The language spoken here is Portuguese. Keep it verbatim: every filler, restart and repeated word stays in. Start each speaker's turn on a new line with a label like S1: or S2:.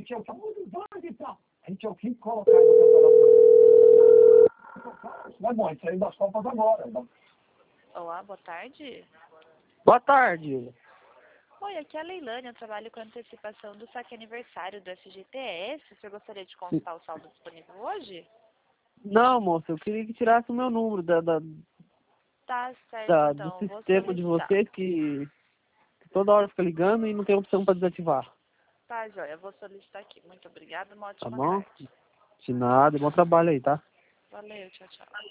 S1: gente é o que tá. A gente é o que colocar no campeonato. Não é bom, a gente saiu das Copas agora.
S2: Olá, boa tarde.
S3: Boa tarde.
S2: Oi, aqui é a Leilane, eu trabalho com antecipação do saque aniversário do F G T S. Você gostaria de consultar o saldo disponível hoje?
S3: Não, moça, eu queria que tirasse o meu número da, da,
S2: Tá certo,
S3: da-
S2: então.
S3: do
S2: Vou
S3: sistema de
S2: solicitar.
S3: vocês que, que toda hora fica ligando e não tem opção para desativar.
S2: Tá, joia. Vou solicitar aqui. Muito obrigada, uma
S3: Tá
S2: ótima
S3: bom?
S2: tarde.
S3: De nada, bom trabalho aí, tá?
S2: Valeu, tchau, tchau.